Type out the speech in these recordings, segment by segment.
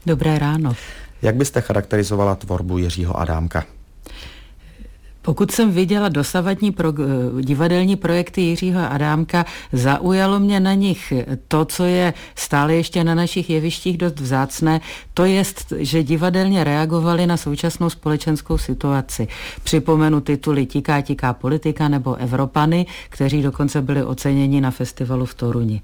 Dobré ráno. Jak byste charakterizovala tvorbu Jiřího Adámka? Pokud jsem viděla dosavadní divadelní projekty Jiřího Adámka, zaujalo mě na nich to, co je stále ještě na našich jevištích dost vzácné, to je, že divadelně reagovali na současnou společenskou situaci. Připomenu tituly Tiká, tiká politika nebo Evropany, kteří dokonce byli oceněni na festivalu v Toruni.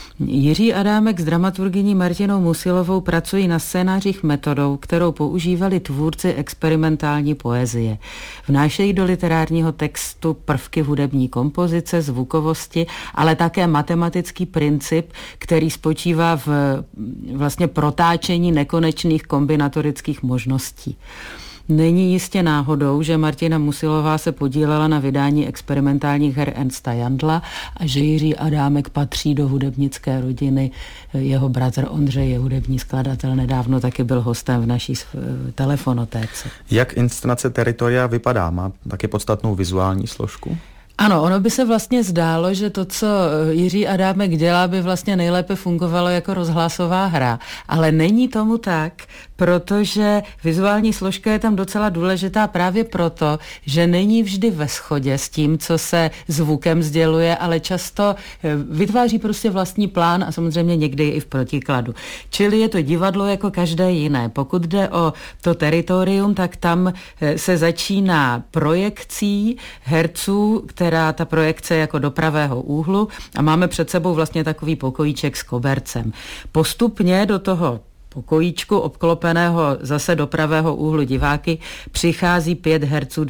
Jiří Adámek s dramaturgyní Martinou Musilovou pracují na scénářích metodou, kterou používali tvůrci experimentální poezie. Vnášejí do literárního textu prvky hudební kompozice, zvukovosti, ale také matematický princip, který spočívá v vlastně protáčení nekonečných kombinatorických možností. Není jistě náhodou, že Martina Musilová se podílela na vydání experimentálních her Ernsta Jandla a že Jiří Adámek patří do hudebnické rodiny. Jeho bratr Ondřej je hudební skladatel, nedávno taky byl hostem v naší telefonotéce. Jak inscenace Teritoria vypadá? Má taky podstatnou vizuální složku? Ano, ono by se vlastně zdálo, že to, co Jiří Adámek dělá, by vlastně nejlépe fungovalo jako rozhlasová hra. Ale není tomu tak, protože vizuální složka je tam docela důležitá právě proto, že není vždy ve shodě s tím, co se zvukem sděluje, ale často vytváří prostě vlastní plán a samozřejmě někdy i v protikladu. Čili je to divadlo jako každé jiné. Pokud jde o to Teritorium, tak tam se začíná projekcí herců, která ta projekce jako do pravého úhlu a máme před sebou vlastně takový pokojíček s kobercem. Postupně do toho pokojíčku obklopeného zase do pravého úhlu diváky přichází 5 herců,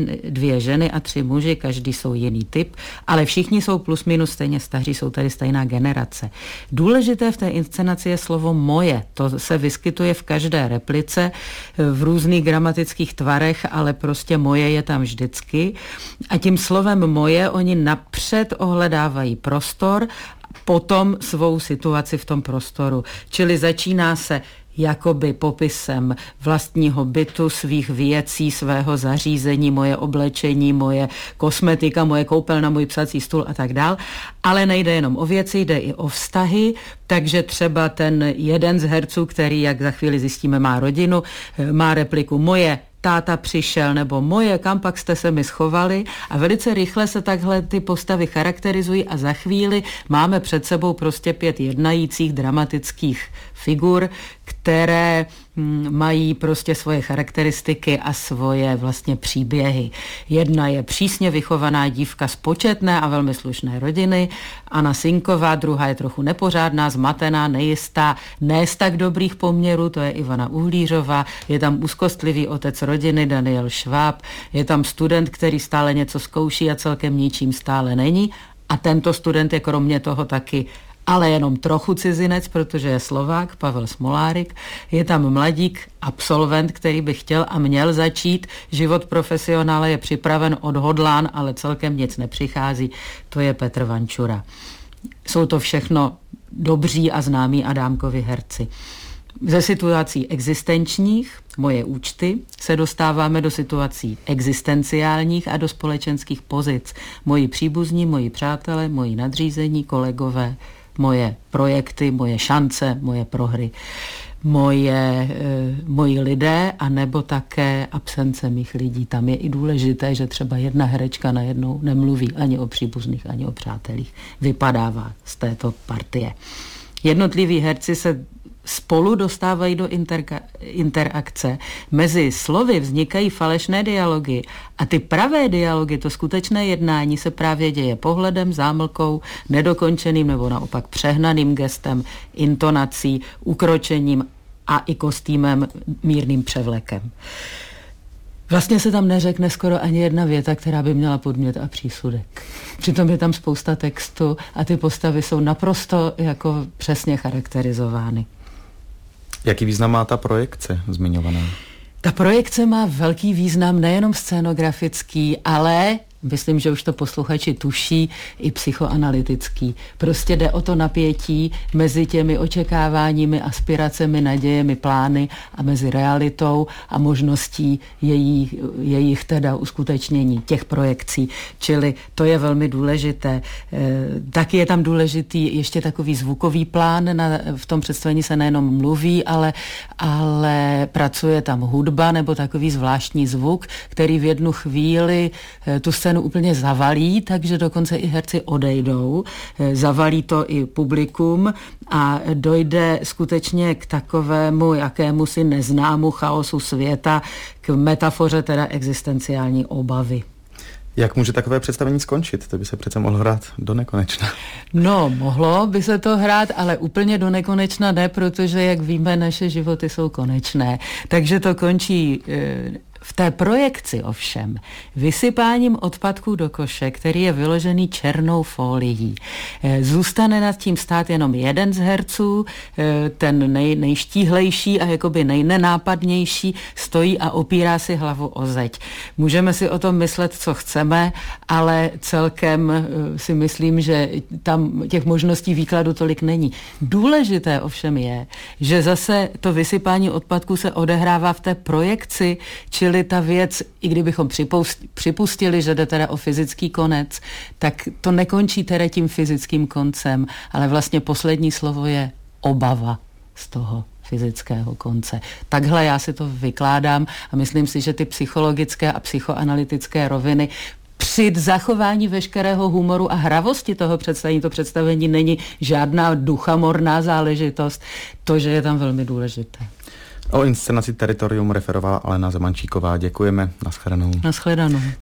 2 ženy a 3 muži, každý jsou jiný typ, ale všichni jsou plus minus stejně staří, jsou tady stejná generace. Důležité v té inscenaci je slovo moje. To se vyskytuje v každé replice v různých gramatických tvarech, ale prostě moje je tam vždycky. A tím slovem moje oni napřed ohledávají prostor, potom svou situaci v tom prostoru. Čili začíná se jakoby popisem vlastního bytu, svých věcí, svého zařízení, moje oblečení, moje kosmetika, moje koupelna, můj psací stůl a tak dál. Ale nejde jenom o věci, jde i o vztahy, takže třeba ten jeden z herců, který, jak za chvíli zjistíme, má rodinu, má repliku moje táta přišel, nebo moje, kam pak jste se mi schovali, a velice rychle se takhle ty postavy charakterizují a za chvíli máme před sebou prostě 5 jednajících dramatických figur, které mají prostě svoje charakteristiky a svoje vlastně příběhy. Jedna je přísně vychovaná dívka z početné a velmi slušné rodiny, Anna Sinková, druhá je trochu nepořádná, zmatená, nejistá, ne z tak dobrých poměrů, to je Ivana Uhlířová, je tam úzkostlivý otec rodiny Daniel Šváb, je tam student, který stále něco zkouší a celkem ničím stále není, a tento student je kromě toho taky ale jenom trochu cizinec, protože je Slovák, Pavel Smolárik. Je tam mladík, absolvent, který by chtěl a měl začít. Život profesionála je připraven, odhodlán, ale celkem nic nepřichází. To je Petr Vančura. Jsou to všechno dobří a známí Adámkovi herci. Ze situací existenčních, moje účty, se dostáváme do situací existenciálních a do společenských pozic. Moji příbuzní, moji přátelé, moji nadřízení, kolegové, moje projekty, moje šance, moje prohry, moji lidé, a nebo také absence mých lidí. Tam je i důležité, že třeba jedna herečka najednou nemluví ani o příbuzných, ani o přátelích. Vypadává z této partie. Jednotliví herci se spolu dostávají do interakce. Mezi slovy vznikají falešné dialogy a ty pravé dialogy, to skutečné jednání, se právě děje pohledem, zámlkou, nedokončeným nebo naopak přehnaným gestem, intonací, ukročením a i kostýmem, mírným převlekem. Vlastně se tam neřekne skoro ani jedna věta, která by měla podmět a přísudek. Přitom je tam spousta textu a ty postavy jsou naprosto jako přesně charakterizovány. Jaký význam má ta projekce zmiňovaná? Ta projekce má velký význam, nejenom scénografický, ale myslím, že už to posluchači tuší, i psychoanalytický. Prostě jde o to napětí mezi těmi očekáváními, aspiracemi, nadějemi, plány a mezi realitou a možností jejich teda uskutečnění, těch projekcí. Čili to je velmi důležité. Taky je tam důležitý ještě takový zvukový plán. V tom představení se nejenom mluví, ale pracuje tam hudba nebo takový zvláštní zvuk, který v jednu chvíli tu scénu úplně zavalí, takže dokonce i herci odejdou. Zavalí to i publikum a dojde skutečně k takovému jakémusi neznámu chaosu světa, k metafoře teda existenciální obavy. Jak může takové představení skončit? To by se přece mohlo hrát do nekonečna. No, mohlo by se to hrát, ale úplně do nekonečna ne, protože, jak víme, naše životy jsou konečné. Takže to končí v té projekci ovšem vysypáním odpadků do koše, který je vyložený černou fólií. Zůstane nad tím stát jenom jeden z herců, ten nejštíhlejší a jakoby nejnenápadnější, stojí a opírá si hlavu o zeď. Můžeme si o tom myslet, co chceme, ale celkem si myslím, že tam těch možností výkladu tolik není. Důležité ovšem je, že zase to vysypání odpadků se odehrává v té projekci, čili ta věc, i kdybychom připustili, že jde teda o fyzický konec, tak to nekončí teda tím fyzickým koncem, ale vlastně poslední slovo je obava z toho fyzického konce. Takhle já si to vykládám a myslím si, že ty psychologické a psychoanalytické roviny při zachování veškerého humoru a hravosti toho představení, to představení není žádná duchamorná záležitost, to, že je tam velmi důležité. O inscenaci Teritorium referovala Alena Zemančíková. Děkujeme. Naschledanou. Naschledanou.